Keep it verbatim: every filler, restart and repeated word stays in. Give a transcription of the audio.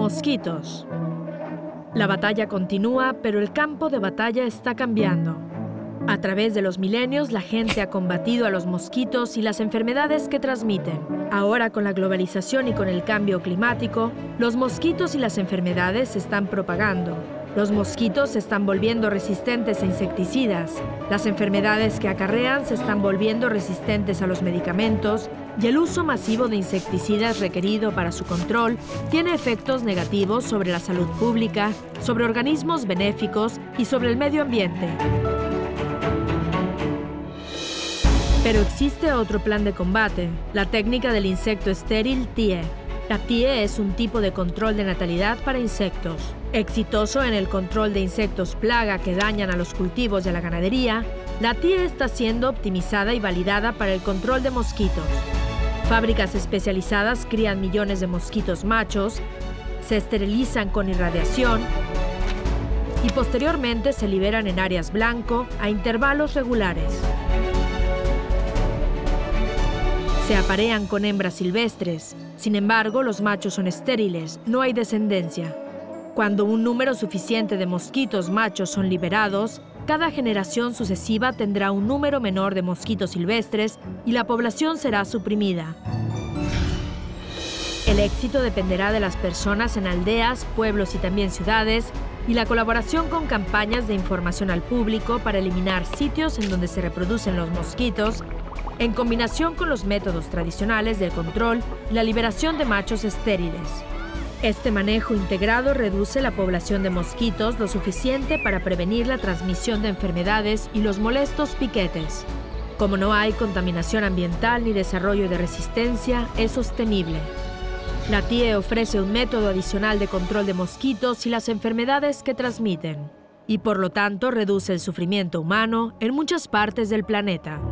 Mosquitos. La batalla continúa, pero el campo de batalla está cambiando. A través de los milenios, la gente ha combatido a los mosquitos y las enfermedades que transmiten. Ahora, con la globalización y con el cambio climático, los mosquitos y las enfermedades se están propagando. Los mosquitos se están volviendo resistentes a insecticidas, las enfermedades que acarrean se están volviendo resistentes a los medicamentos y el uso masivo de insecticidas requerido para su control tiene efectos negativos sobre la salud pública, sobre organismos benéficos y sobre el medio ambiente. Pero existe otro plan de combate, la técnica del insecto estéril T I E. La T I E es un tipo de control de natalidad para insectos. Exitoso en el control de insectos plaga que dañan a los cultivos y a la ganadería, la T I E está siendo optimizada y validada para el control de mosquitos. Fábricas especializadas crían millones de mosquitos machos, se esterilizan con irradiación y posteriormente se liberan en áreas blanco a intervalos regulares. Se aparean con hembras silvestres. Sin embargo, los machos son estériles, no hay descendencia. Cuando un número suficiente de mosquitos machos son liberados, cada generación sucesiva tendrá un número menor de mosquitos silvestres y la población será suprimida. El éxito dependerá de las personas en aldeas, pueblos y también ciudades, y la colaboración con campañas de información al público para eliminar sitios en donde se reproducen los mosquitos, en combinación con los métodos tradicionales del control y la liberación de machos estériles. Este manejo integrado reduce la población de mosquitos lo suficiente para prevenir la transmisión de enfermedades y los molestos piquetes. Como no hay contaminación ambiental ni desarrollo de resistencia, es sostenible. La T I E ofrece un método adicional de control de mosquitos y las enfermedades que transmiten, y por lo tanto reduce el sufrimiento humano en muchas partes del planeta.